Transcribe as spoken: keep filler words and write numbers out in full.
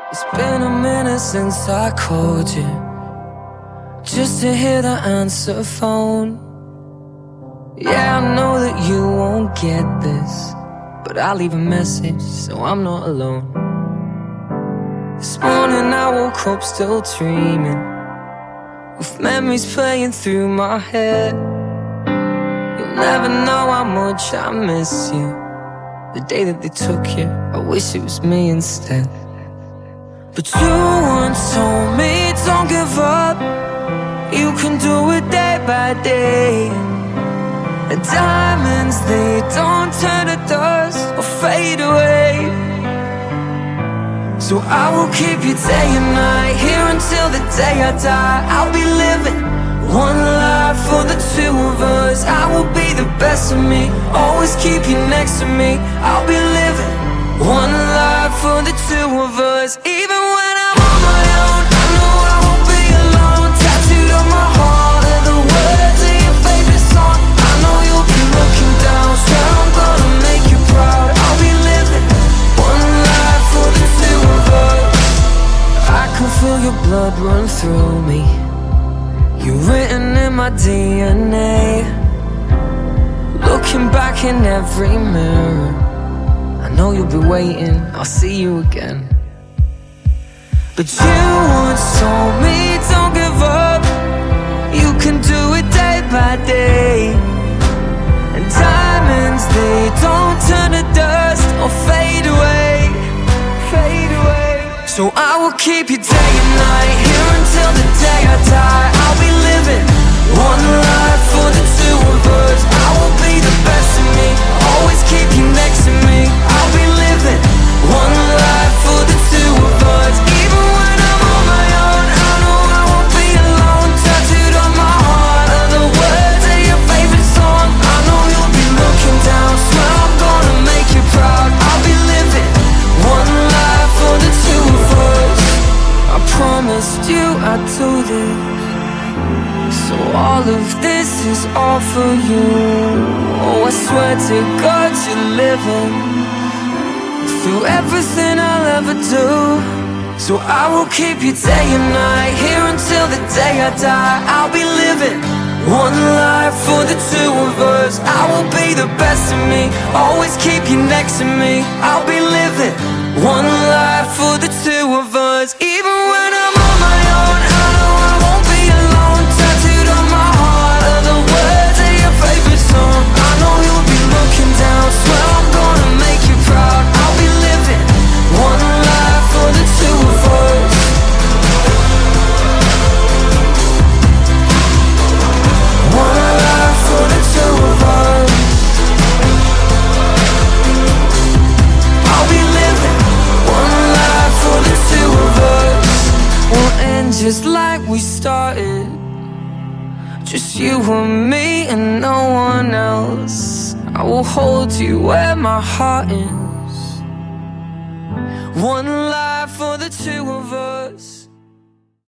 It's been a minute since I called you, just to hear the answer phone. Yeah, I know that you won't get this, but I'll leave a message so I'm not alone. This morning I woke up still dreaming, with memories playing through my head. You'll never know how much I miss you. The day that they took you, I wish it was me instead. But you once told me, don't give up, you can do it day by day. And diamonds, they don't turn to dust or fade away. So I will keep you day and night, here until the day I die. I'll be living one life for the two of us. I will be the best of me, always keep you next to me. I'll be living one life for the two of us. Even when I'm on my own, I know I won't be alone. Tattooed on my heart are the words of your favorite song. I know you'll be looking down, swear I'm gonna make you proud. I'll be living one life for the two of us. I can feel your blood run through me, you're written in my D N A. Looking back in every mirror, I know you'll be waiting, I'll see you again. But you once told me, don't give up, you can do it day by day. And diamonds, they don't turn to dust or fade away, fade away. So I will keep you day and night, here until the day I die. I'll be living one life for the two of us. I will be the best of me, always keep you next to me. I'll be living one life for the two of us. Even when I'm on my own, I know I won't be alone. Tattooed on my heart are the words of your favorite song. I know you'll be looking down, swear I'm gonna make you proud. I'll be living one life for the two of us. I promised you I'd do this, so all of this is all for you. Oh, I swear to God you're living through everything I'll ever do. So I will keep you day and night, here until the day I die. I'll be living one life for the two of us. I will be the best of me, always keep you next to me. I'll be living one life for the two of us. Even when I'm on my own, I know I won't be alone. Tattooed on my heart are the words of your favorite song. I know you'll be looking down, swear I'm gonna make you proud. I'll be living one life for the two of us. One life for the two of us. I'll be living one life for the two of us. We'll end just like we started, just you and me and no one else. I will hold you where my heart is. One life for the two of us.